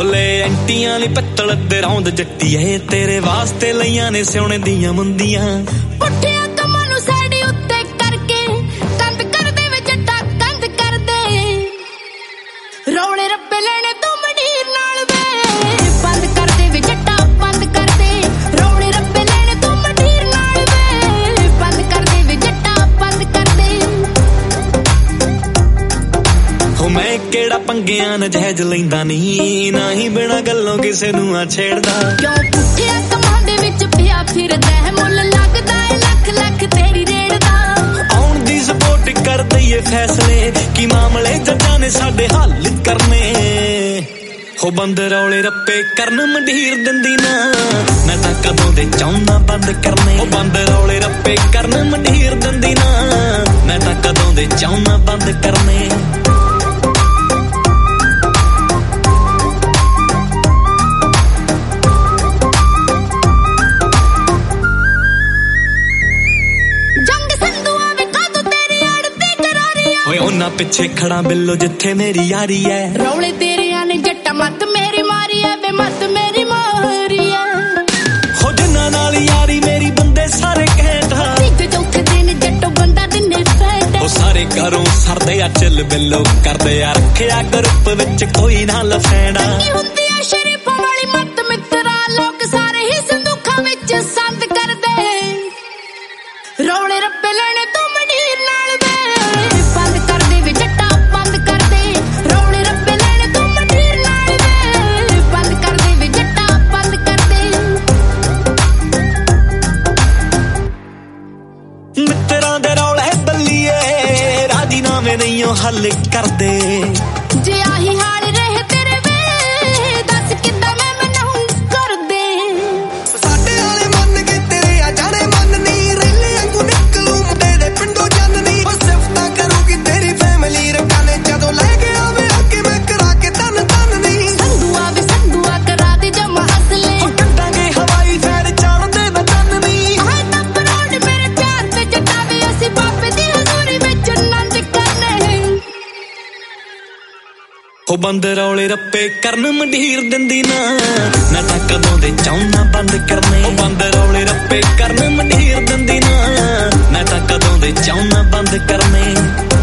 ਹੋਲੇ ਐਂਟੀਆਂ ਲਈ ਪਿੱਤਲ ਦੇ ਰੌਂਦ ਜੱਟੀਏ ਤੇਰੇ ਵਾਸਤੇ ਲਈਆਂ ਨੇ ਸਿਉਣੇ ਦੀਆਂ ਮੁੰਦੀਆਂ ਪੁੱਠਿਆਂ ਕੰਮਾਂ ਨੂੰ ਸਾਈਡ ਉੱਤੇ ਕਰਕੇ ਕੰਧ ਕਰਦੇ ਵਿੱਚ ਜੱਟਾ ਕੰਧ ਕਰਦੇ ਰੌਲੇ ਰੱਪੇ ਲੈਣੇ ਤੂੰ ਮੰਡੀਰ ਨਾਲ ਵੇ ਬੰਦ ਕਰਦੇ ਵਿੱਚ ਜੱਟਾ ਬੰਦ ਕਰਦੇ ਰੌਲੇ ਰੱਪੇ ਲੈਣੇ ਤੂੰ ਮੰਡੀਰ ਨਾਲ ਵੇ ਬੰਦ ਕਰਦੇ ਵਿੱਚ ਜੱਟਾ ਬੰਦ ਕਰਦੇ ਹੋ ਮੈਂ ਕਿਹੜਾ ਪੰਗਿਆਂ ਨਜਾਇਜ਼ ਲੈਂਦਾ ਨਹੀਂ ਨਾ ਹੀ ਬਿਨਾਂ ਗੱਲੋਂ ਕਿਸੇ ਨੂੰ ਆ ਛੇੜਦਾ ਕਿਉਂ ਪੁੱਠਿਆਂ ਕੰਮਾਂ ਦੇ ਵਿੱਚ ਪਿਆ ਫਿਰਦਾ ਹੈ ਮੁੱਲ ਲੱਗਦਾ ਹੈ ਲੱਖ ਲੱਖ ਤੇਰੀ ਰੇੜ ਦਾ ਆਉਣ ਦੀ ਸਪੋਰਟ ਕਰ ਦਈਏ ਫੈਸਲੇ ਕੀ ਮਾਮਲੇ ਜੱਜਾਂ ਨੇ ਸਾਡੇ ਹੱਲ ਕਰਨੇ ਹੋ ਬੰਦ ਰੌਲੇ ਰੱਪੇ ਕਰਨ ਮੰਡੀਰ ਦਿੰਦੀ ਨਾ ਮੈਂ ਤਾਂ ਕਦੋਂ ਦੇ ਚਾਹੁੰਦਾ ਬੰਦ ਕਰਨੇ ਹੋ ਬੰਦ ਰੌਲੇ ਰੱਪੇ ਕਰਨ ਮੰਡੀਰ ਦਿੰਦੀ ਨਾ ਮੈਂ ਤਾਂ ਕਦੋਂ ਦੇ ਚਾਹੁੰਦਾ ਬੰਦ ਕਰਨੇ ਉਹਨਾਂ ਪਿੱਛੇ ਖੜਾ ਬਿੱਲੋ ਜਿੱਥੇ ਮੇਰੀ ਯਾਰੀ ਐ ਰੌਲੇ ਤੇਰਿਆਂ ਨੇ ਜੱਟਾ ਮੱਤ ਮੇਰੀ ਮਾਰੀ ਐ ਵੇ ਮੱਤ ਮੇਰੀ ਮਾਰੀ ਐ ਹੋ ਜਿੰਨਾਂ ਨਾਲ ਯਾਰੀ ਮੇਰੀ ਬੰਦੇ ਸਾਰੇ ਕਹਿਟਾ ਤੀਜੇ ਚੌਥੇ ਦਿਨ ਜੱਟੋ ਬੰਦਾ ਦਿਨੇ ਫੈਟ ਉਹ ਸਾਰੇ ਘਰੋਂ ਸਰਦੇ ਆ ਚੱਲ ਬਿੱਲੋ ਕਰਦੇ ਆ ਰੱਖਿਆ ਗਰੁੱਪ ਵਿੱਚ ਕੋਈ ਨਾ ਲਫੈੜਾ ਕੀ ਹੁੰਦੀ ਆ ਸ਼ਰੀਫਾਂ ਵਾਲੀ ਮੱਤ ਮਿੱਤਰਾ ਲੋਕ ਸਾਰੇ ਹੀ ਸੰਦੂਖਾਂ ਵਿੱਚ ਸੰਦ ਕਰਦੇ ਰੌਲੇ ਰੱਪੇ ਲੈਣੇ ਤੂੰ ਮੰਡੀਰ ਨਾਲ ਵੇ ਬੰਦ ਕਰਦੇ ਵੀ ਜੱਟਾ ਬੰਦ ਕਰਦੇ ਰੌਲੇ ਰੱਪੇ ਲੈਣੇ ਤੂੰ ਮੰਡੀਰ ਨਾਲ ਵੇ ਬੰਦ ਕਰਦੇ ਵੀ ਜੱਟਾ ਬੰਦ ਕਰਦੇ ਮਿੱਤਰਾਂ ਦੇ ਰੌਲੇ ਬੱਲੀਏ ਰਾਜੀਨਾਮੇ ਨਹੀਂ ਉਹ ਹੱਲ ਕਰਦੇ ਜੇ ਆਹੀ ਹਾਲ ਰਹੇ ਤੇਰੇ ਵੇ ਦੱਸ ਕਿੱਦਾਂ ਮੈਂ ਮਨਾਉਂ ਕਰਦੇ ਸਾਡੇ ਵਾਲੇ ਮੰਨ ਕੇ ਤੇਰੇ ਆ ਜਾਣੇ ਮੰਨ ਨਹੀਂ ਰਹਿਲੇ ਅੰਗੂ ਨਿਕਲੂ ਮੁੰਡੇ ਦੇ ਪਿੰਡੋਂ ਜਨ ਨਹੀਂ ਉਹ ਸਿਫਤਾਂ ਕਰੂਗੀ ਤੇਰੀ ਫੈਮਿਲੀ ਰਕਾਨੇ ਜਦੋਂ ਲੈ ਕੇ ਆਵੇ ਅੱਗੇ ਮੈਂ ਕਰਾ ਕੇ ਤਨ ਨਹੀਂ ਸੰਧੂਆ ਕਰਾ ਦੇ ਜਮਾ ਅਸਲੇ ਉਹ ਕੱਢਾਂਗੇ ਹਵਾਈ ਫੈਰ ਚਾੜਦੇ ਬਚਨ ਨਹੀਂ ਹਾਏ ਟੱਪ ਰੋਡ ਮੇਰੇ ਪਿਆਰ ਤੇ ਜਟਾਵੇ ਅਸੀਂ ਬਾਬੇ ਦੀ ਹਜ਼ੂਰੀ ਵਿੱਚ ਆਨੰਦ ਕਰਨੇ ਹੋ ਬੰਦ ਰੌਲੇ ਰੱਪੇ ਕਰਨ ਮੰਡੀਰ ਦਿੰਦੀ ਨਾ ਮੈਂ ਤਾਂ ਕਦੋਂ ਦੇ ਚਾਹੁੰਦਾ ਬੰਦ ਕਰਨੇ ਉਹ ਬੰਦ ਰੌਲੇ ਰੱਪੇ ਕਰਨ ਮੰਡੀਰ ਦਿੰਦੀ ਨਾ ਮੈਂ ਤਾਂ ਕਦੋਂ ਦੇ ਚਾਹੁੰਦਾ ਬੰਦ ਕਰਨੇ